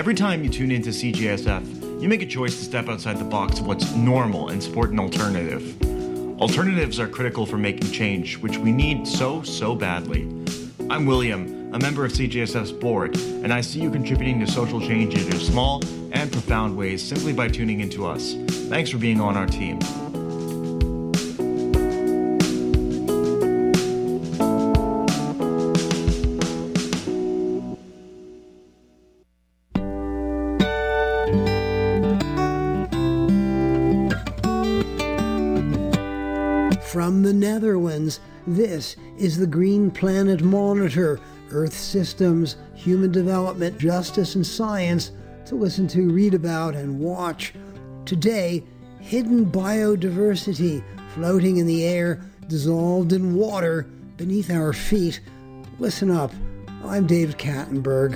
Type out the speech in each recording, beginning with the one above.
Every time you tune into CJSF, you make a choice to step outside the box of what's normal and support an alternative. Alternatives are critical for making change, which we need so badly. I'm William, a member of CJSF's board, and I see you contributing to social change in small and profound ways simply by tuning into us. Thanks for being on our team. From the Netherlands, this is the Green Planet Monitor, Earth systems, human development, justice, and science to listen to, read about, and watch. Today, hidden biodiversity floating in the air, dissolved in water beneath our feet. Listen up. I'm David Kattenberg.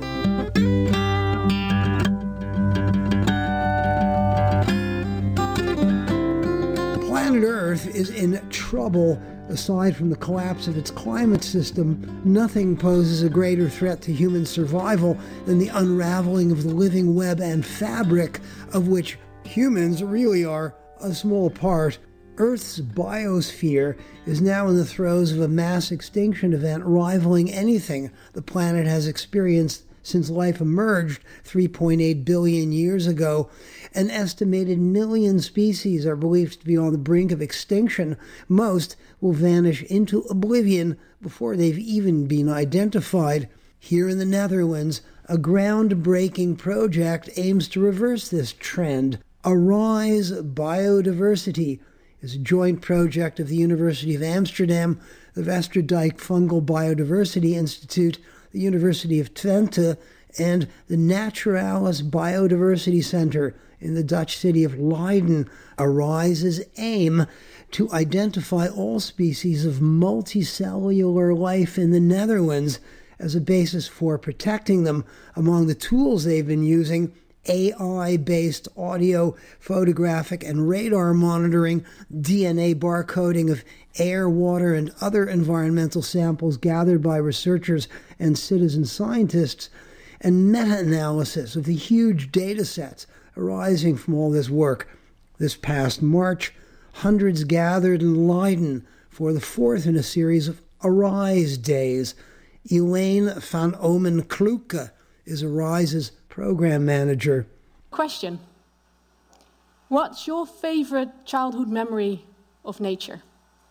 Planet Earth is in trouble. Aside from the collapse of its climate system, nothing poses a greater threat to human survival than the unraveling of the living web and fabric of which humans really are a small part. Earth's biosphere is now in the throes of a mass extinction event rivaling anything the planet has experienced since life emerged 3.8 billion years ago. An estimated million species are believed to be on the brink of extinction. Most will vanish into oblivion before they've even been identified. Here in the Netherlands, a groundbreaking project aims to reverse this trend. Arise Biodiversity is a joint project of the University of Amsterdam, the Westerdijk Fungal Biodiversity Institute, the University of Twente, and the Naturalis Biodiversity Center in the Dutch city of Leiden. Arise's aim to identify all species of multicellular life in the Netherlands as a basis for protecting them. Among the tools they've been using, AI-based audio, photographic, and radar monitoring, DNA barcoding of air, water, and other environmental samples gathered by researchers and citizen scientists, and meta-analysis of the huge data sets arising from all this work. This past March, hundreds gathered in Leiden for the fourth in a series of Arise Days. Elaine van Omen-Kloeke is Arise's program manager. Question. What's your favorite childhood memory of nature?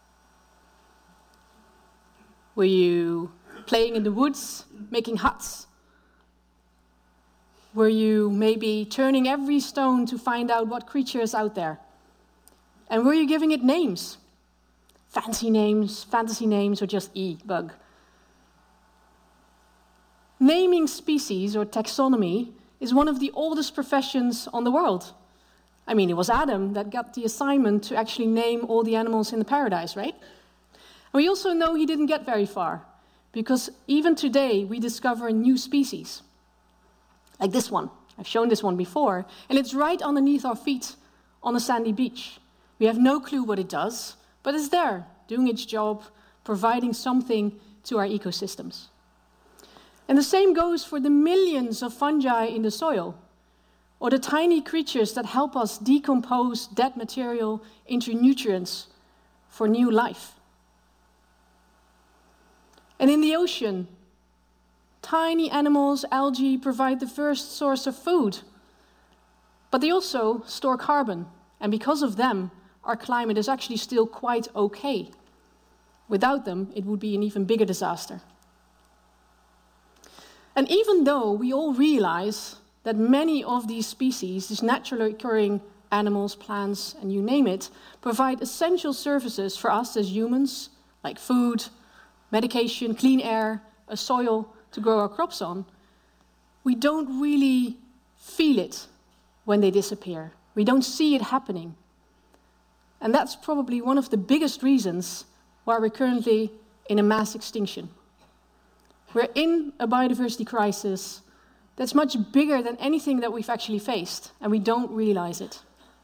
Were you playing in the woods, making huts? Were you maybe turning every stone to find out what creature is out there? And were you giving it names? Fancy names, fantasy names, or just bug? Naming species, or taxonomy, is one of the oldest professions on the world. I mean, it was Adam that got the assignment to actually name all the animals in the paradise, right? And we also know he didn't get very far, because even today we discover new species. Like this one. I've shown this one before, and it's right underneath our feet on a sandy beach. We have no clue what it does, but it's there, doing its job, providing something to our ecosystems. And the same goes for the millions of fungi in the soil, or the tiny creatures that help us decompose dead material into nutrients for new life. And in the ocean, tiny animals, algae, provide the first source of food, but they also store carbon, and because of them, our climate is actually still quite okay. Without them, it would be an even bigger disaster. And even though we all realize that many of these species, these naturally occurring animals, plants, and you name it, provide essential services for us as humans, like food, medication, clean air, a soil to grow our crops on, we don't really feel it when they disappear. We don't see it happening. And that's probably one of the biggest reasons why we're currently in a mass extinction. We're in a biodiversity crisis that's much bigger than anything that we've actually faced, and we don't realize it.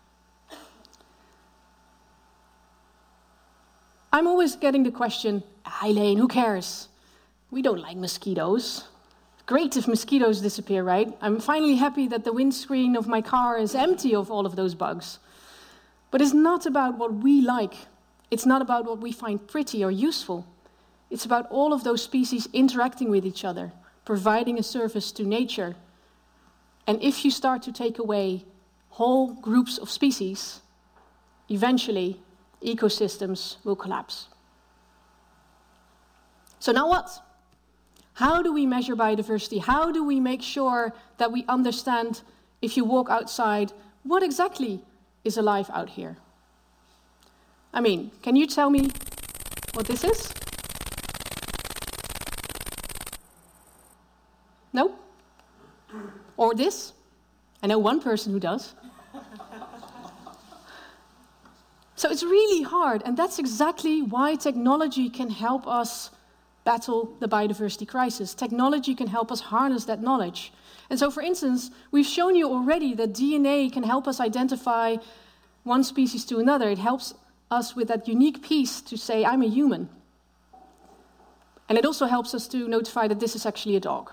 I'm always getting the question, Elaine, who cares? We don't like mosquitoes. Great if mosquitoes disappear, right? I'm finally happy that the windscreen of my car is empty of all of those bugs. But it's not about what we like. It's not about what we find pretty or useful. It's about all of those species interacting with each other, providing a service to nature. And if you start to take away whole groups of species, eventually ecosystems will collapse. So now what? How do we measure biodiversity? How do we make sure that we understand, if you walk outside, what exactly is alive out here? I mean, can you tell me what this is? No? Or this? I know one person who does. So it's really hard, and that's exactly why technology can help us battle the biodiversity crisis. Technology can help us harness that knowledge. And so, for instance, we've shown you already that DNA can help us identify one species to another. It helps us with that unique piece to say, I'm a human. And it also helps us to notify that this is actually a dog.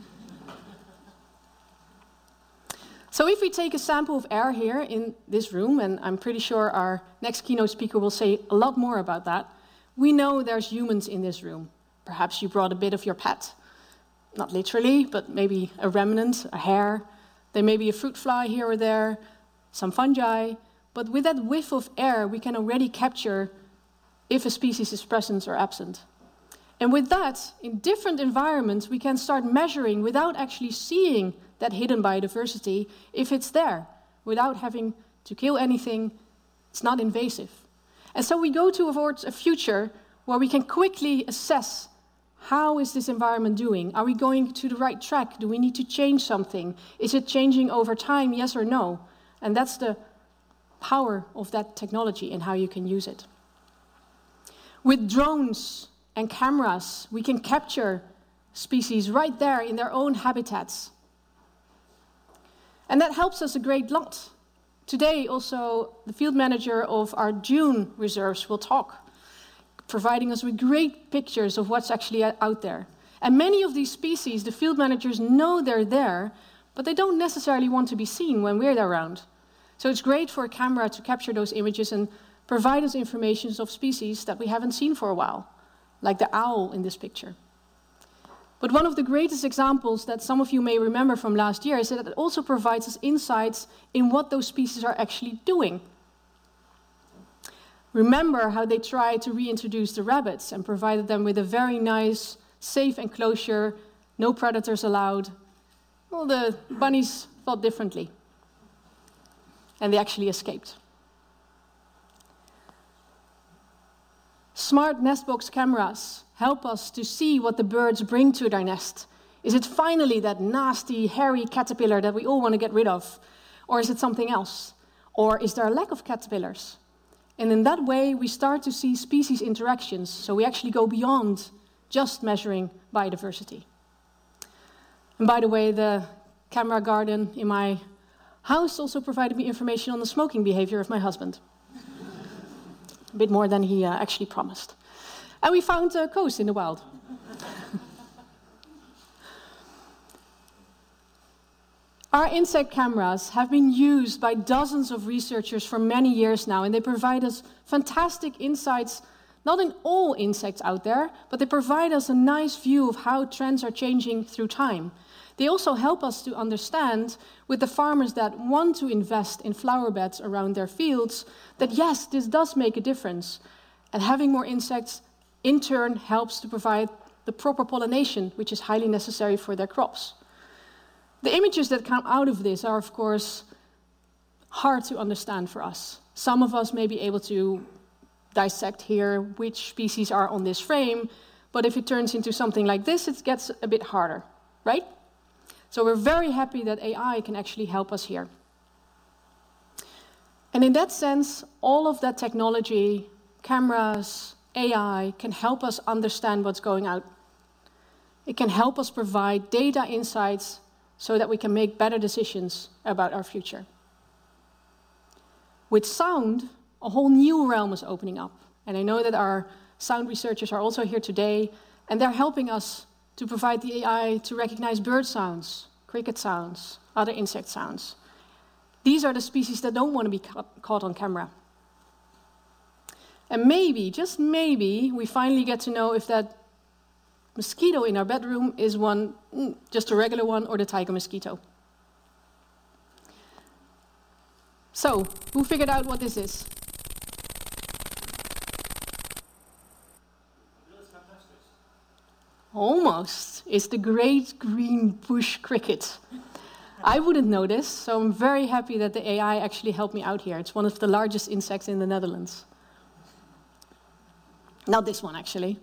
So if we take a sample of air here in this room, and I'm pretty sure our next keynote speaker will say a lot more about that, we know there's humans in this room. Perhaps you brought a bit of your pet. Not literally, but maybe a remnant, a hair. There may be a fruit fly here or there, some fungi. But with that whiff of air, we can already capture if a species is present or absent. And with that, in different environments, we can start measuring without actually seeing that hidden biodiversity if it's there, without having to kill anything. It's not invasive. And so we go towards a future where we can quickly assess, how is this environment doing? Are we going to the right track? Do we need to change something? Is it changing over time, yes or no? And that's the power of that technology and how you can use it. With drones and cameras, we can capture species right there in their own habitats. And that helps us a great lot. Today, also, the field manager of our dune reserves will talk, providing us with great pictures of what's actually out there. And many of these species, the field managers know they're there, but they don't necessarily want to be seen when we're around. So it's great for a camera to capture those images and provide us information of species that we haven't seen for a while, like the owl in this picture. But one of the greatest examples that some of you may remember from last year is that it also provides us insights in what those species are actually doing. Remember how they tried to reintroduce the rabbits and provided them with a very nice, safe enclosure, no predators allowed? Well, the bunnies thought differently, and they actually escaped. Smart nest box cameras help us to see what the birds bring to their nest. Is it finally that nasty, hairy caterpillar that we all want to get rid of? Or is it something else? Or is there a lack of caterpillars? And in that way, we start to see species interactions, so we actually go beyond just measuring biodiversity. And by the way, the camera garden in my house also provided me information on the smoking behavior of my husband. A bit more than he actually promised. And we found coast in the wild. Our insect cameras have been used by dozens of researchers for many years now, and they provide us fantastic insights, not in all insects out there, but they provide us a nice view of how trends are changing through time. They also help us to understand, with the farmers that want to invest in flower beds around their fields, that yes, this does make a difference. And having more insects, in turn, helps to provide the proper pollination, which is highly necessary for their crops. The images that come out of this are, of course, hard to understand for us. Some of us may be able to dissect here which species are on this frame, but if it turns into something like this, it gets a bit harder, right? So we're very happy that AI can actually help us here. And in that sense, all of that technology, cameras, AI, can help us understand what's going on. It can help us provide data insights so that we can make better decisions about our future. With sound, a whole new realm is opening up. And I know that our sound researchers are also here today, and they're helping us to provide the AI to recognize bird sounds, cricket sounds, other insect sounds. These are the species that don't want to be caught on camera. And maybe, just maybe, we finally get to know if that mosquito in our bedroom is one, just a regular one, or the tiger mosquito. So, who figured out what this is? Almost. It's the great green bush cricket. I wouldn't know this, so I'm very happy that the AI actually helped me out here. It's one of the largest insects in the Netherlands. Not this one, actually.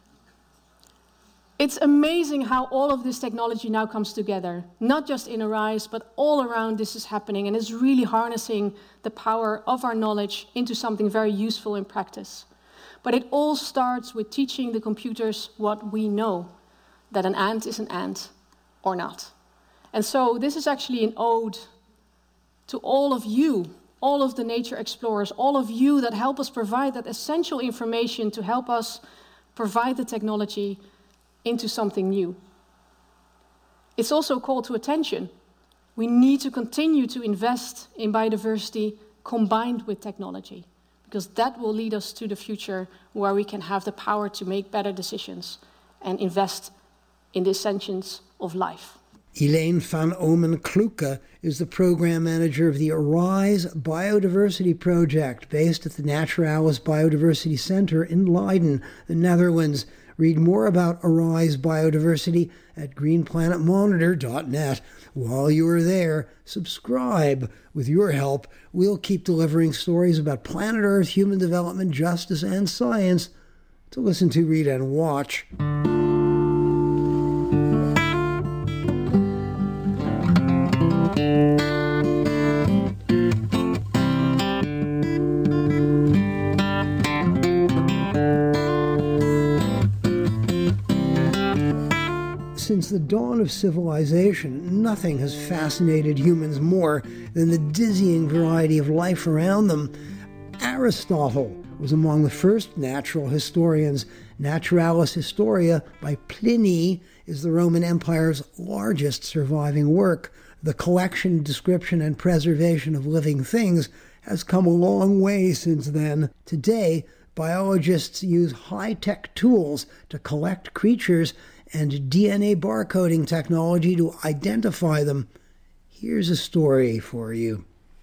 It's amazing how all of this technology now comes together. Not just in Arise, but all around this is happening, and it's really harnessing the power of our knowledge into something very useful in practice. But it all starts with teaching the computers what we know, that an ant is an ant or not. And so this is actually an ode to all of you, all of the nature explorers, all of you that help us provide that essential information to help us provide the technology into something new. It's also a call to attention. We need to continue to invest in biodiversity combined with technology, because that will lead us to the future where we can have the power to make better decisions and invest in the essentials of life. Elaine van Omen-Kloeke is the program manager of the Arise Biodiversity Project, based at the Naturalis Biodiversity Center in Leiden, the Netherlands. Read more about Arise Biodiversity at greenplanetmonitor.net. While you are there, subscribe. With your help, we'll keep delivering stories about planet Earth, human development, justice, and science to listen to, read, and watch. Since the dawn of civilization, nothing has fascinated humans more than the dizzying variety of life around them. Aristotle was among the first natural historians. Naturalis Historia by Pliny is the Roman Empire's largest surviving work. The collection, description, and preservation of living things has come a long way since then. Today, biologists use high-tech tools to collect creatures and DNA barcoding technology to identify them. Here's a story for you.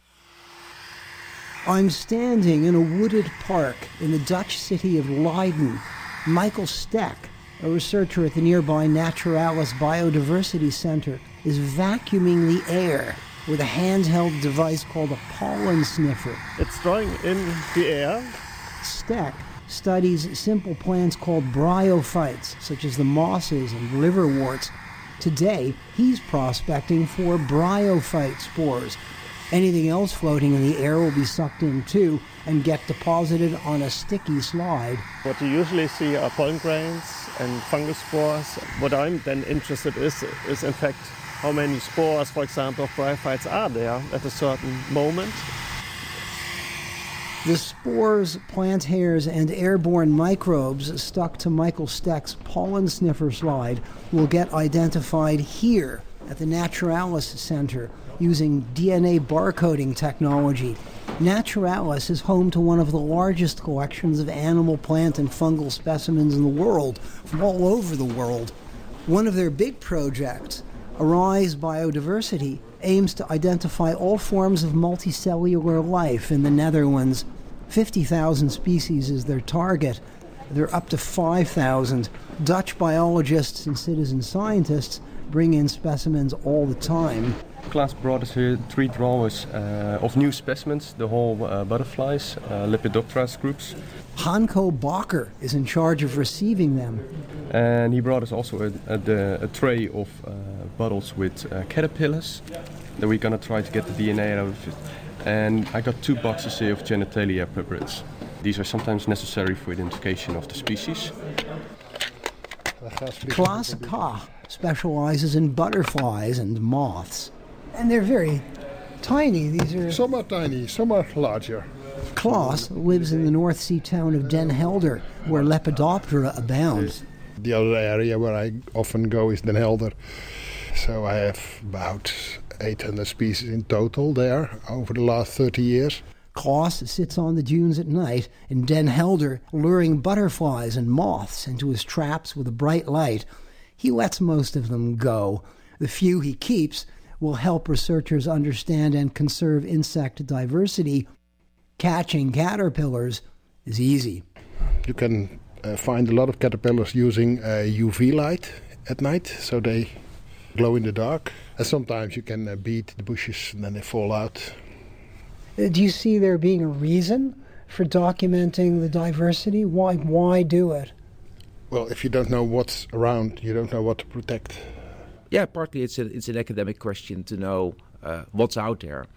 I'm standing in a wooded park in the Dutch city of Leiden. Michael Steck, a researcher at the nearby Naturalis Biodiversity Center, is vacuuming the air with a handheld device called a pollen sniffer. It's drawing in the air. Steck studies simple plants called bryophytes, such as the mosses and liverworts. Today, he's prospecting for bryophyte spores. Anything else floating in the air will be sucked in too and get deposited on a sticky slide. What you usually see are pollen grains and fungus spores. What I'm then interested is in fact how many spores, for example, of bryophytes are there at a certain moment. The spores, plant hairs, and airborne microbes stuck to Michael Steck's pollen sniffer slide will get identified here at the Naturalis Center using DNA barcoding technology. Naturalis is home to one of the largest collections of animal, plant, and fungal specimens in the world, from all over the world. One of their big projects, Arise Biodiversity, aims to identify all forms of multicellular life in the Netherlands. 50,000 species is their target. They're up to 5,000. Dutch biologists and citizen scientists bring in specimens all the time. Klaas brought us here 3 drawers of new specimens, the whole butterflies, Lepidoptera groups. Hanko Bakker is in charge of receiving them. And he brought us also a tray of bottles with caterpillars that we're going to try to get the DNA out of it. And I got 2 boxes here of genitalia preparates. These are sometimes necessary for identification of the species. Klaas Ka specializes in butterflies and moths. And they're very tiny. These are... Some are tiny, some are larger. Klaas lives in the North Sea town of Den Helder, where Lepidoptera abound. The other area where I often go is Den Helder. So I have about 800 species in total there over the last 30 years. Klaus sits on the dunes at night in Den Helder, luring butterflies and moths into his traps with a bright light. He lets most of them go. The few he keeps will help researchers understand and conserve insect diversity. Catching caterpillars is easy. You can find a lot of caterpillars using UV light at night, so they glow in the dark. And sometimes you can beat the bushes and then they fall out. Do you see there being a reason for documenting the diversity? Why do it? Well, if you don't know what's around, you don't know what to protect. Yeah, partly it's an academic question to know what's out there.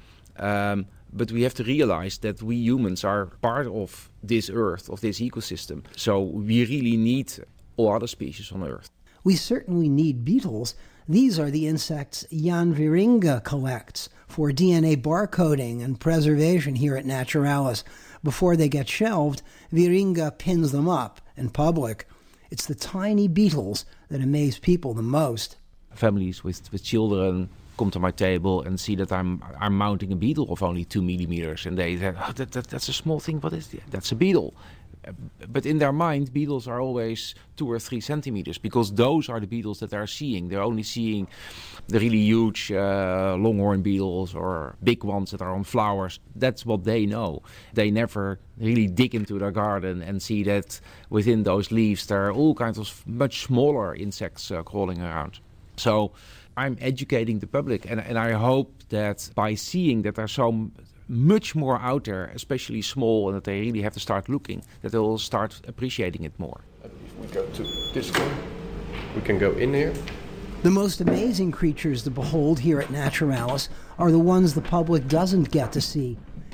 But we have to realize that we humans are part of this Earth, of this ecosystem. So we really need all other species on Earth. We certainly need beetles. These are the insects Jan Wieringa collects for DNA barcoding and preservation here at Naturalis. Before they get shelved, Wieringa pins them up in public. It's the tiny beetles that amaze people the most. Families with children come to my table and see that I'm mounting a beetle of only 2 millimeters, and they say, "Oh, that's a small thing. What is that?" That's a beetle. But in their mind, beetles are always 2 or 3 centimeters, because those are the beetles that they're seeing. They're only seeing the really huge longhorn beetles or big ones that are on flowers. That's what they know. They never really dig into their garden and see that within those leaves there are all kinds of much smaller insects crawling around. So I'm educating the public, and I hope that by seeing that there's so much more out there, especially small, and that they really have to start looking, that they'll start appreciating it more. If we go to this one, we can go in here. The most amazing creatures to behold here at Naturalis are the ones the public doesn't get to see.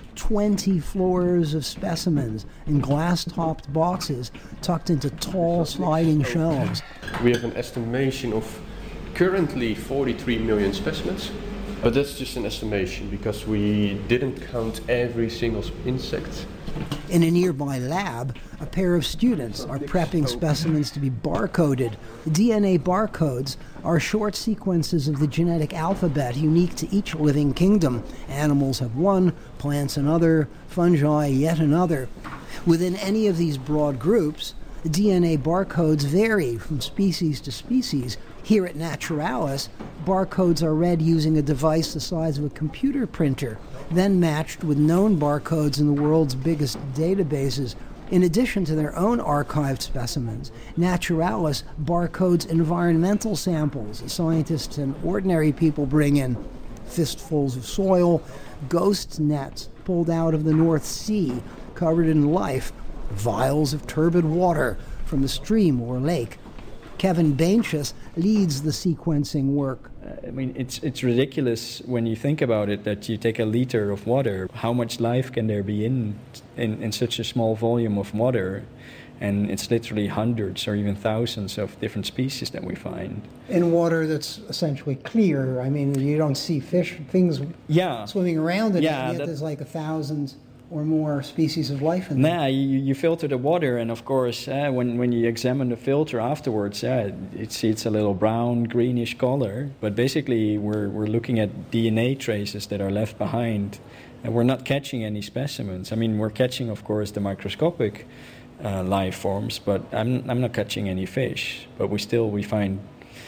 20 floors of specimens in glass-topped boxes tucked into tall sliding shelves. We have an estimation of currently 43 million specimens. But that's just an estimation because we didn't count every single insect. In a nearby lab, a pair of students are prepping specimens to be barcoded. DNA barcodes are short sequences of the genetic alphabet unique to each living kingdom. Animals have one, plants another, fungi yet another. Within any of these broad groups, DNA barcodes vary from species to species. Here at Naturalis, barcodes are read using a device the size of a computer printer, then matched with known barcodes in the world's biggest databases. In addition to their own archived specimens, Naturalis barcodes environmental samples scientists and ordinary people bring in. Fistfuls of soil, ghost nets pulled out of the North Sea, covered in life, vials of turbid water from the stream or lake. Kevin Bainchus leads the sequencing work. I mean, it's ridiculous when you think about it that you take a liter of water. How much life can there be in such a small volume of water? And it's literally hundreds or even thousands of different species that we find. In water that's essentially clear. I mean, you don't see things swimming around in it, yet there's like 1,000 or more species of life in there. You filter the water, and of course, when you examine the filter afterwards, it's a little brown, greenish color. But basically, we're looking at DNA traces that are left behind, and we're not catching any specimens. I mean, we're catching, of course, the microscopic life forms, but I'm not catching any fish. But we find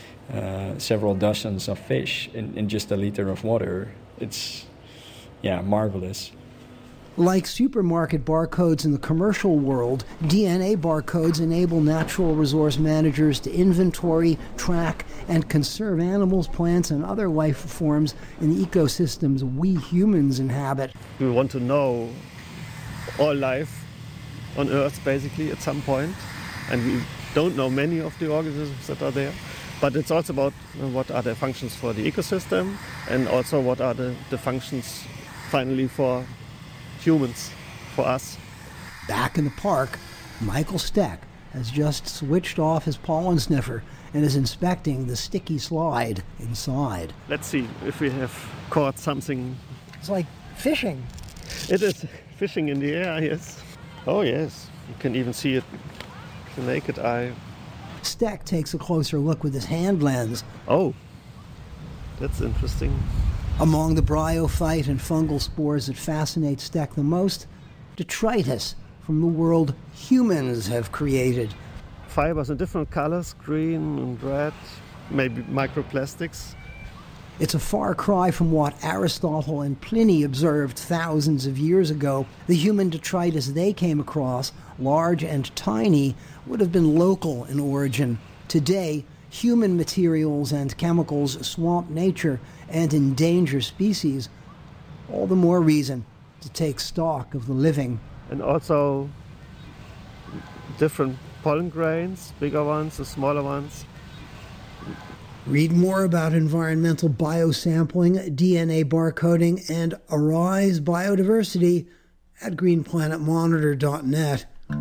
several dozens of fish in just a liter of water. It's marvelous. Like supermarket barcodes in the commercial world, DNA barcodes enable natural resource managers to inventory, track, and conserve animals, plants, and other life forms in the ecosystems we humans inhabit. We want to know all life on Earth, basically, at some point, and we don't know many of the organisms that are there. But it's also about what are the functions for the ecosystem, and also what are the functions, finally, for humans, for us. Back in the park, Michael Steck has just switched off his pollen sniffer and is inspecting the sticky slide inside. Let's see if we have caught something. It's like fishing. It is fishing in the air, yes. Oh yes, you can even see it with the naked eye. Steck takes a closer look with his hand lens. Oh, that's interesting. Among the bryophyte and fungal spores that fascinate Steck the most, detritus from the world humans have created. Fibers in different colors, green and red, maybe microplastics. It's a far cry from what Aristotle and Pliny observed thousands of years ago. The human detritus they came across, large and tiny, would have been local in origin. Today, human materials and chemicals swamp nature and endanger species. All the more reason to take stock of the living. And also different pollen grains, bigger ones, the smaller ones. Read more about environmental biosampling, DNA barcoding, and Arise Biodiversity at greenplanetmonitor.net.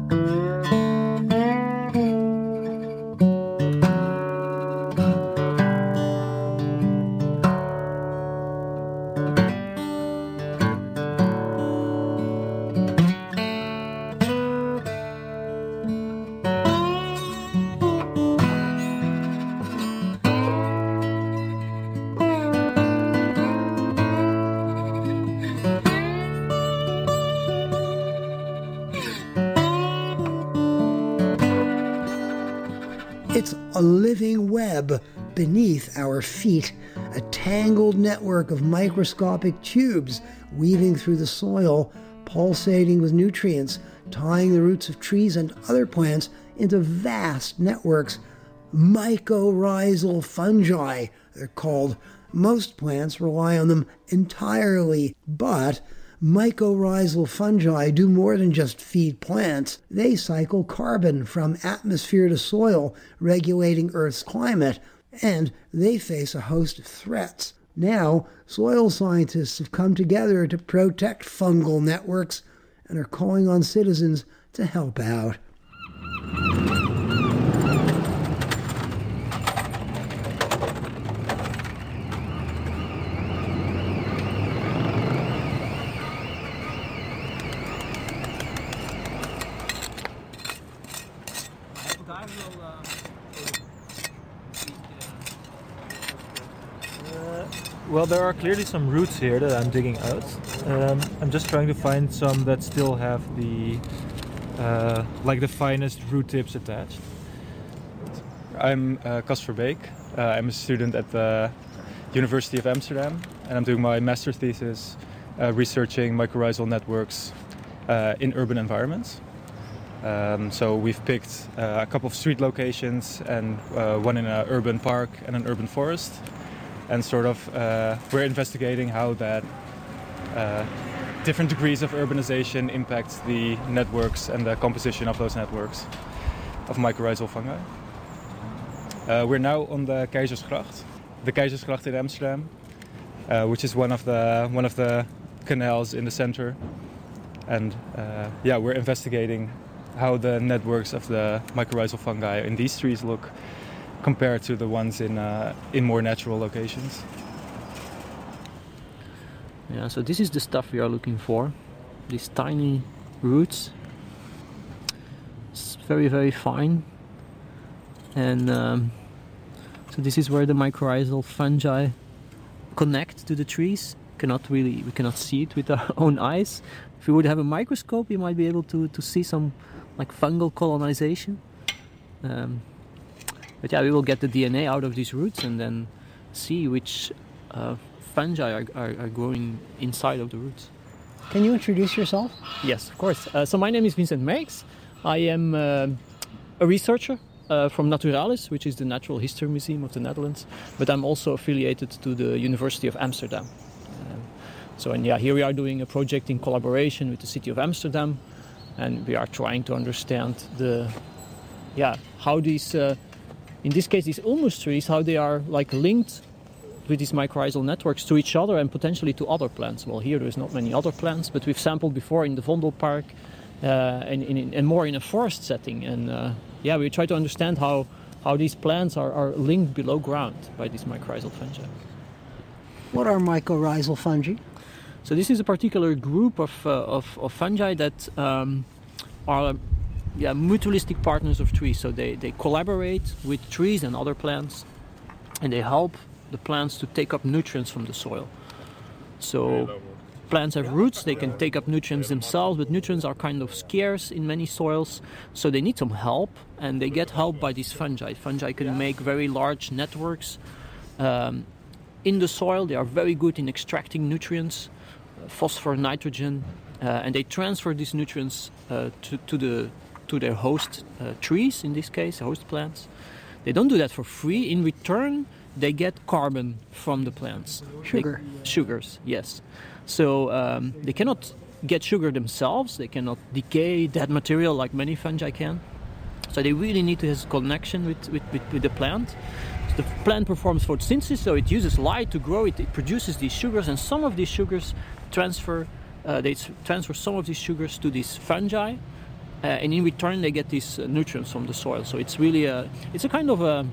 It's a living web beneath our feet, a tangled network of microscopic tubes weaving through the soil, pulsating with nutrients, tying the roots of trees and other plants into vast networks. Mycorrhizal fungi, they're called. Most plants rely on them entirely, but mycorrhizal fungi do more than just feed plants. They cycle carbon from atmosphere to soil, regulating Earth's climate, and they face a host of threats. Now, soil scientists have come together to protect fungal networks and are calling on citizens to help out. Well, there are clearly some roots here that I'm digging out. I'm just trying to find some that still have the the finest root tips attached. I'm Cas Verbeek. I'm a student at the University of Amsterdam, and I'm doing my master thesis researching mycorrhizal networks in urban environments. So we've picked a couple of street locations and one in an urban park and an urban forest. And sort of we're investigating how that different degrees of urbanization impact the networks and the composition of those networks of mycorrhizal fungi. We're now on the Keizersgracht in Amsterdam, which is one of the canals in the center. And we're investigating how the networks of the mycorrhizal fungi in these trees look compared to the ones in more natural locations. Yeah, so this is the stuff we are looking for. These tiny roots. It's very, very fine. And so this is where the mycorrhizal fungi connect to the trees. We cannot see it with our own eyes. If we would have a microscope, we might be able to see some like fungal colonization. But yeah, we will get the DNA out of these roots and then see which fungi are growing inside of the roots. Can you introduce yourself? Yes, of course. So my name is Vincent Merks. I am a researcher from Naturalis, which is the Natural History Museum of the Netherlands. But I'm also affiliated to the University of Amsterdam. Here we are doing a project in collaboration with the city of Amsterdam. And we are trying to understand how these... in this case, these ulmus trees, how they are like linked with these mycorrhizal networks to each other and potentially to other plants. Well, here there's not many other plants, but we've sampled before in the Vondelpark and more in a forest setting. And we try to understand how these plants are linked below ground by these mycorrhizal fungi. What are mycorrhizal fungi? So this is a particular group of fungi that are mutualistic partners of trees. So they collaborate with trees and other plants, and they help the plants to take up nutrients from the soil. So plants have roots, they can take up nutrients themselves, but nutrients are kind of scarce in many soils, so they need some help, and they get help by these fungi. Fungi can make very large networks in the soil. They are very good in extracting nutrients, phosphorus, nitrogen, and they transfer these nutrients to their host trees, in this case, host plants. They don't do that for free. In return, they get carbon from the plants. Sugars, yes. So they cannot get sugar themselves. They cannot decay that material like many fungi can. So they really need to have a connection with the plant. So the plant performs photosynthesis, so it uses light to grow. It produces these sugars, and some of these sugars transfer some of these sugars to these fungi, and in return they get these nutrients from the soil. So it's really a kind of a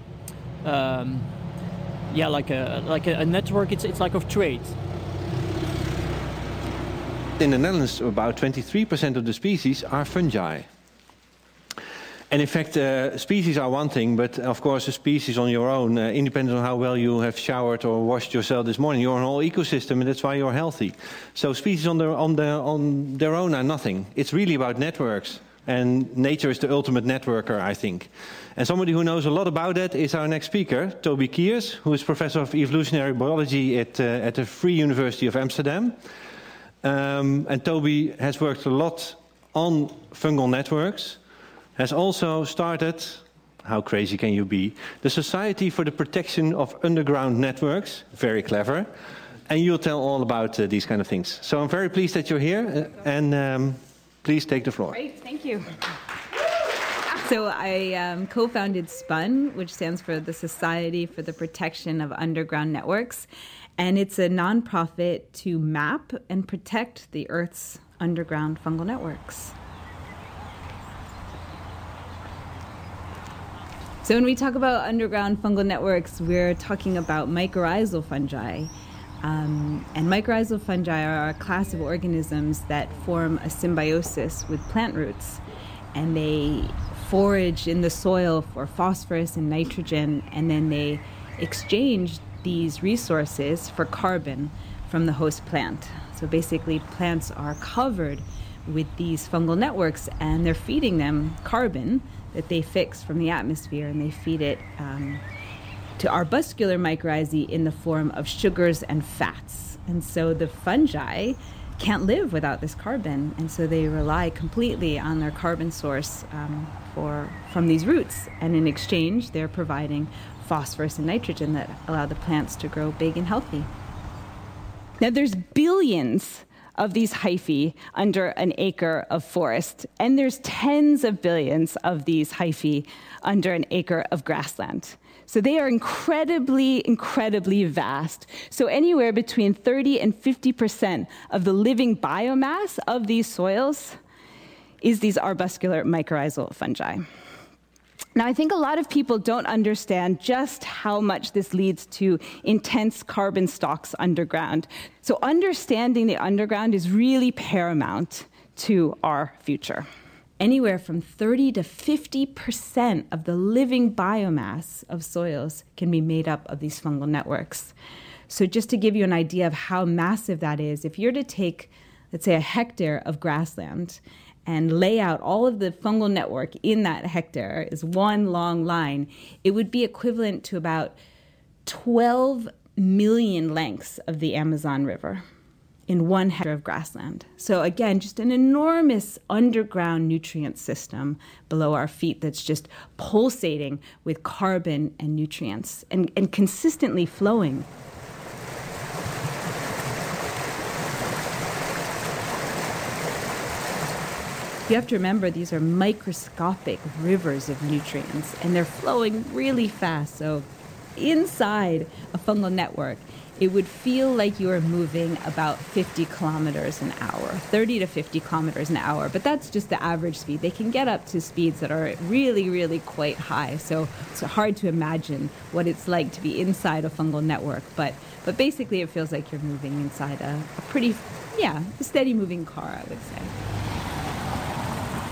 network. It's like of trade. In the Netherlands, about 23% of the species are fungi. And in fact, species are one thing, but of course a species on your own, independent on how well you have showered or washed yourself this morning, you're a whole ecosystem, and that's why you're healthy. So species on their own are nothing. It's really about networks, and nature is the ultimate networker, I think. And somebody who knows a lot about that is our next speaker, Toby Kiers, who is professor of evolutionary biology at the Free University of Amsterdam. And Toby has worked a lot on fungal networks, has also started, how crazy can you be, the Society for the Protection of Underground Networks, very clever, and you'll tell all about these kind of things. So I'm very pleased that you're here, and please take the floor. Great, thank you. So I co-founded SPUN, which stands for the Society for the Protection of Underground Networks, and it's a nonprofit to map and protect the Earth's underground fungal networks. So when we talk about underground fungal networks, we're talking about mycorrhizal fungi. And mycorrhizal fungi are a class of organisms that form a symbiosis with plant roots. And they forage in the soil for phosphorus and nitrogen, and then they exchange these resources for carbon from the host plant. So basically, plants are covered with these fungal networks, and they're feeding them carbon that they fix from the atmosphere, and they feed it to arbuscular mycorrhizae in the form of sugars and fats. And so the fungi can't live without this carbon, and so they rely completely on their carbon source from these roots. And in exchange, they're providing phosphorus and nitrogen that allow the plants to grow big and healthy. Now, there's billions of these hyphae under an acre of forest, and there's tens of billions of these hyphae under an acre of grassland. So they are incredibly, incredibly vast. So anywhere between 30 and 50% of the living biomass of these soils is these arbuscular mycorrhizal fungi. Now, I think a lot of people don't understand just how much this leads to intense carbon stocks underground. So understanding the underground is really paramount to our future. Anywhere from 30 to 50% of the living biomass of soils can be made up of these fungal networks. So just to give you an idea of how massive that is, if you're to take, let's say, a hectare of grassland and lay out all of the fungal network in that hectare as one long line, it would be equivalent to about 12 million lengths of the Amazon River in 1 hectare of grassland. So again, just an enormous underground nutrient system below our feet that's just pulsating with carbon and nutrients and consistently flowing. You have to remember these are microscopic rivers of nutrients, and they're flowing really fast. So inside a fungal network, it would feel like you are moving about 50 kilometers an hour, 30 to 50 kilometers an hour. But that's just the average speed. They can get up to speeds that are really, really quite high. So it's hard to imagine what it's like to be inside a fungal network. But basically, it feels like you're moving inside a pretty, steady moving car, I would say.